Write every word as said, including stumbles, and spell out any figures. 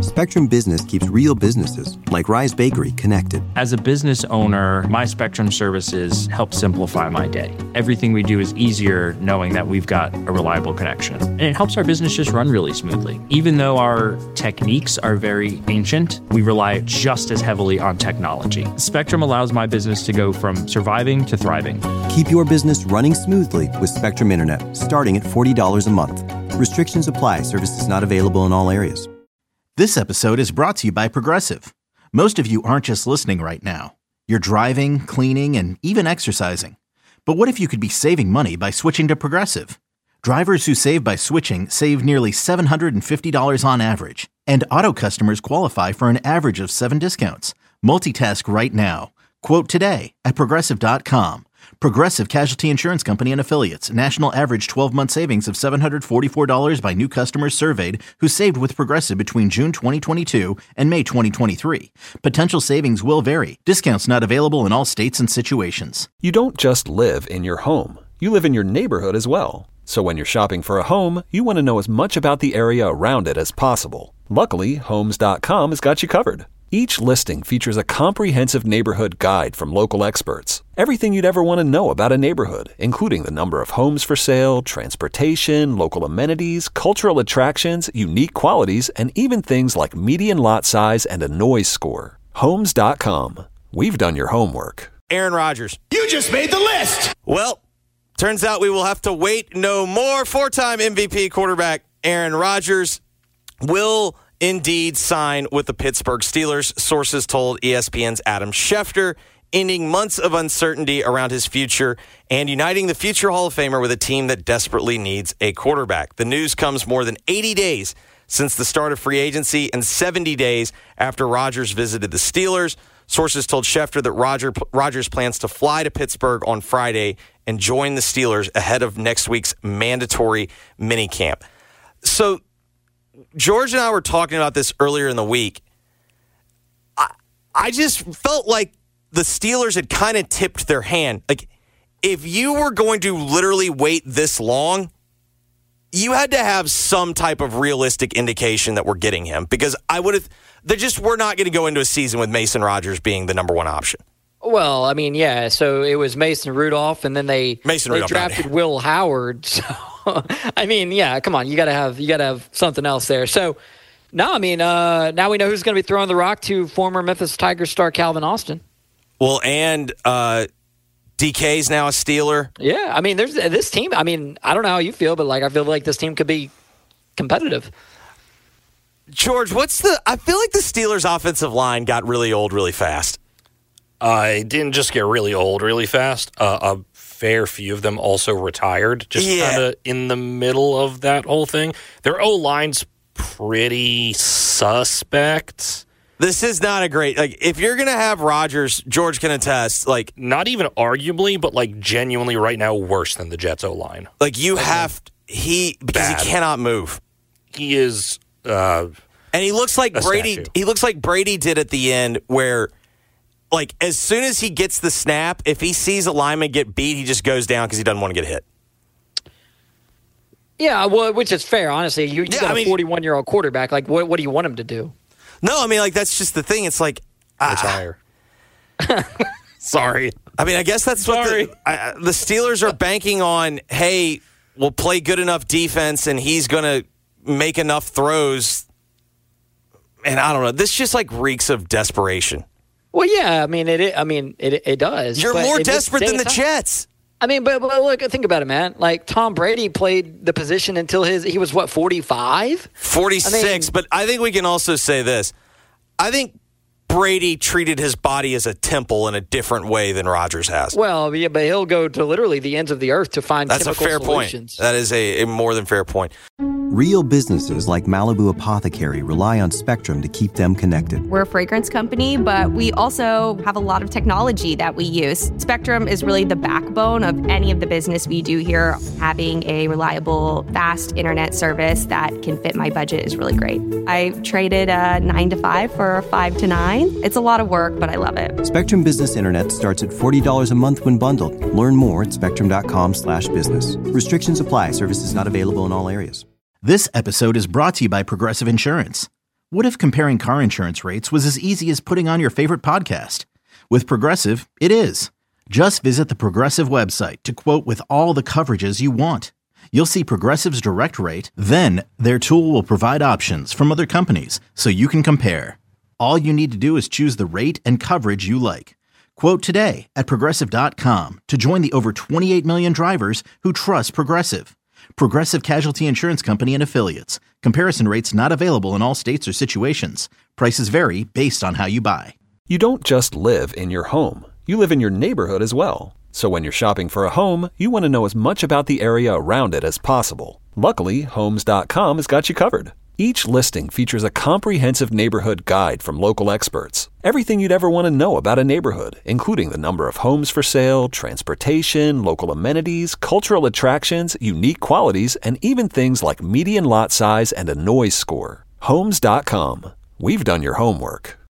Spectrum Business keeps real businesses, like Rise Bakery, connected. As a business owner, my Spectrum services help simplify my day. Everything we do is easier knowing that we've got a reliable connection. And it helps our business just run really smoothly. Even though our techniques are very ancient, we rely just as heavily on technology. Spectrum allows my business to go from surviving to thriving. Keep your business running smoothly with Spectrum Internet, starting at forty dollars a month. Restrictions apply. Services not available in all areas. This episode is brought to you by Progressive. Most of you aren't just listening right now. You're driving, cleaning, and even exercising. But what if you could be saving money by switching to Progressive? Drivers who save by switching save nearly seven hundred fifty dollars on average. And auto customers qualify for an average of seven discounts. Multitask right now. Quote today at Progressive dot com. Progressive Casualty Insurance Company and Affiliates. National average twelve-month savings of seven hundred forty-four dollars by new customers surveyed who saved with Progressive between June twenty twenty-two and May twenty twenty-three. Potential savings will vary. Discounts not available in all states and situations. You don't just live in your home. You live in your neighborhood as well. So when you're shopping for a home, you want to know as much about the area around it as possible. Luckily, Homes dot com has got you covered. Each listing features a comprehensive neighborhood guide from local experts. Everything you'd ever want to know about a neighborhood, including the number of homes for sale, transportation, local amenities, cultural attractions, unique qualities, and even things like median lot size and a noise score. Homes dot com. We've done your homework. Aaron Rodgers. You just made the list! Well, turns out we will have to wait no more. Four-time M V P quarterback Aaron Rodgers will indeed sign with the Pittsburgh Steelers, sources told E S P N's Adam Schefter, ending months of uncertainty around his future and uniting the future Hall of Famer with a team that desperately needs a quarterback. The news comes more than eighty days since the start of free agency and seventy days after Rodgers visited the Steelers. Sources told Schefter that Roger, Rodgers plans to fly to Pittsburgh on Friday and join the Steelers ahead of next week's mandatory minicamp. So George and I were talking about this earlier in the week. I, I just felt like the Steelers had kind of tipped their hand. Like, if you were going to literally wait this long, you had to have some type of realistic indication that we're getting him. Because I would have, they just were not going to go into a season with Mason Rodgers being the number one option. Well, I mean, yeah. So it was Mason Rudolph, and then they Mason they Rudolph drafted Will Howard. So I mean, yeah. Come on, you got to have you got to have something else there. So no, I mean, uh, now we know who's going to be throwing the rock to former Memphis Tigers star Calvin Austin. Well, and uh, D K's now a Steeler. Yeah, I mean, there's this team. I mean, I don't know how you feel, but like I feel like this team could be competitive. George, what's the? I feel like the Steelers' offensive line got really old really fast. Uh, it didn't just get really old really fast. Uh, a fair few of them also retired, just Yeah. kind of in the middle of that whole thing. Their O-line's pretty suspect. This is not a great, like, if you're going to have Rodgers, George can attest, like, Not even arguably, but like genuinely right now worse than the Jets O-line. like you have, he, because Bad. he cannot move. He is, uh, And he looks like A Brady, statue. he looks like Brady did at the end where, like, as soon as he gets the snap, if he sees a lineman get beat, he just goes down because he doesn't want to get hit. Yeah, well, which is fair, honestly. You, you Yeah, got I a mean- forty-one-year-old quarterback. Like, what, what do you want him to do? No, I mean, like, that's just the thing. It's like, retire. Sorry. I mean, I guess that's what Sorry. the, I, the Steelers are banking on. Hey, we'll play good enough defense, and he's going to make enough throws. And I don't know. This just like reeks of desperation. Well, yeah, I mean, it. I mean, it. It does. You're but more at this desperate than same the time- Jets. I mean, but, but look, think about it, man. Like Tom Brady played the position until his he was what forty-five. forty-six, I mean- but I think we can also say this. I think Brady treated his body as a temple in a different way than Rodgers has. Well, yeah, but he'll go to literally the ends of the earth to find That's a chemical fair solutions. point. That is a, a more than fair point. Real businesses like Malibu Apothecary rely on Spectrum to keep them connected. We're a fragrance company, but we also have a lot of technology that we use. Spectrum is really the backbone of any of the business we do here. Having a reliable, fast internet service that can fit my budget is really great. I traded a nine to five for a five to nine. It's a lot of work, but I love it. Spectrum Business Internet starts at forty dollars a month when bundled. Learn more at spectrum.com slash business. Restrictions apply. Services not available in all areas. This episode is brought to you by Progressive Insurance. What if comparing car insurance rates was as easy as putting on your favorite podcast? With Progressive, it is. Just visit the Progressive website to quote with all the coverages you want. You'll see Progressive's direct rate, then their tool will provide options from other companies so you can compare. All you need to do is choose the rate and coverage you like. Quote today at Progressive dot com to join the over twenty-eight million drivers who trust Progressive. Progressive Casualty Insurance Company and Affiliates. Comparison rates not available in all states or situations. Prices vary based on how you buy. You don't just live in your home. You live in your neighborhood as well. So when you're shopping for a home, you want to know as much about the area around it as possible. Luckily, Homes dot com has got you covered. Each listing features a comprehensive neighborhood guide from local experts. Everything you'd ever want to know about a neighborhood, including the number of homes for sale, transportation, local amenities, cultural attractions, unique qualities, and even things like median lot size and a noise score. Homes dot com. We've done your homework.